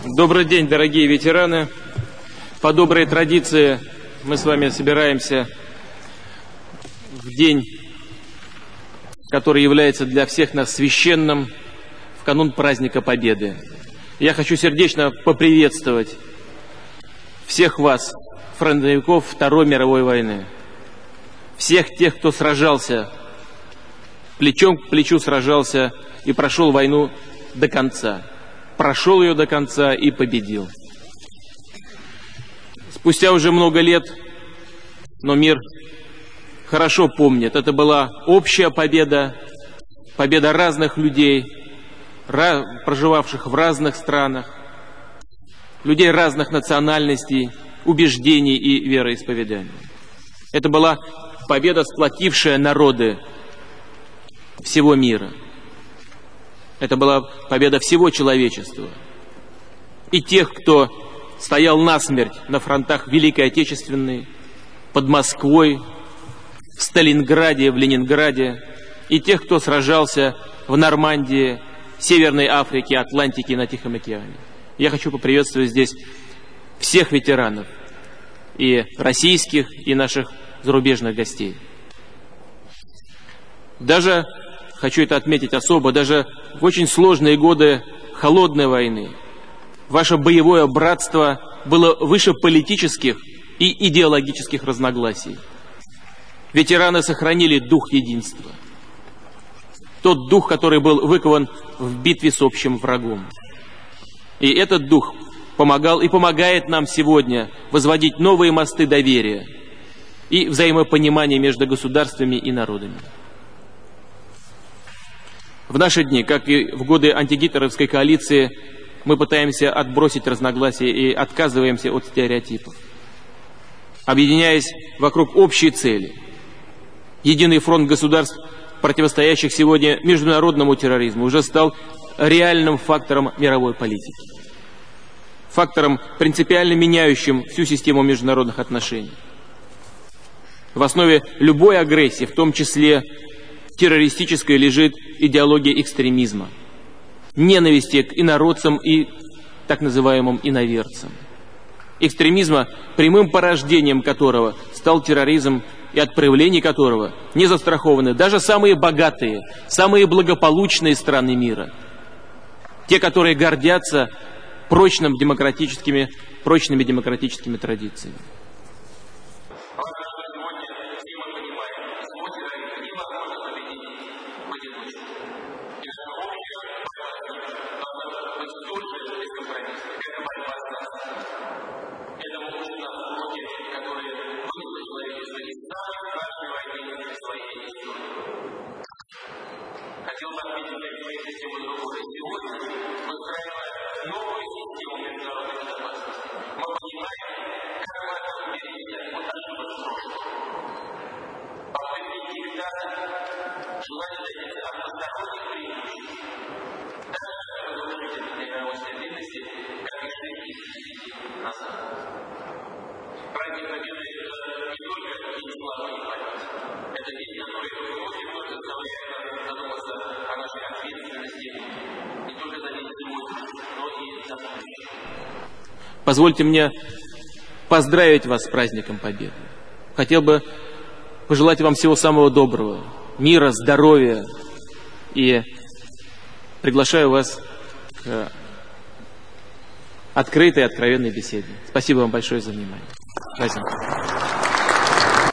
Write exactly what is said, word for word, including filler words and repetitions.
Добрый день, дорогие ветераны. По доброй традиции мы с вами собираемся в день, который является для всех нас священным, в канун праздника Победы. Я хочу сердечно поприветствовать всех вас, фронтовиков Второй мировой войны. Всех тех, кто сражался, плечом к плечу сражался и прошел войну до конца. Прошел ее до конца и победил. Спустя уже много лет, но мир хорошо помнит, это была общая победа, победа разных людей, проживавших в разных странах, людей разных национальностей, убеждений и вероисповеданий. Это была победа, сплотившая народы всего мира. Это была победа всего человечества. И тех, кто стоял насмерть на фронтах Великой Отечественной, под Москвой, в Сталинграде, в Ленинграде, и тех, кто сражался в Нормандии, Северной Африке, Атлантике и на Тихом океане. Я хочу поприветствовать здесь всех ветеранов, и российских, и наших зарубежных гостей. Даже, хочу это отметить особо, даже в очень сложные годы холодной войны ваше боевое братство было выше политических и идеологических разногласий. Ветераны сохранили дух единства. Тот дух, который был выкован в битве с общим врагом. И этот дух помогал и помогает нам сегодня возводить новые мосты доверия и взаимопонимания между государствами и народами. В наши дни, как и в годы антигитлеровской коалиции, мы пытаемся отбросить разногласия и отказываемся от стереотипов, объединяясь вокруг общей цели. Единый фронт государств, противостоящих сегодня международному терроризму, уже стал реальным фактором мировой политики, фактором, принципиально меняющим всю систему международных отношений. В основе любой агрессии, в том числе террористической, лежит идеология экстремизма, ненависти к инородцам и так называемым иноверцам. Экстремизма, прямым порождением которого стал терроризм, и от проявлений которого не застрахованы даже самые богатые, самые благополучные страны мира. Те, которые гордятся прочным демократическими, прочными демократическими традициями. Хотел бы отметить эту систему другой. Сегодня, выстраивая новую систему международной безопасности, мы понимаем, как важно уберечь от ошибок прошлого. Попытки диктата, желание добиться односторонних преимуществ, даже разрушительной для мировой стабильности, как и шли десятилетия назад. Праздник Победы – это не только день славы и памяти. Это день, который очень много заставляет нас задуматься о нашей ответственности не только за день сегодня, но и за будущее. Позвольте мне поздравить вас с праздником Победы. Хотел бы пожелать вам всего самого доброго, мира, здоровья, и приглашаю вас к открытой, откровенной беседе. Спасибо вам большое за внимание. Спасибо.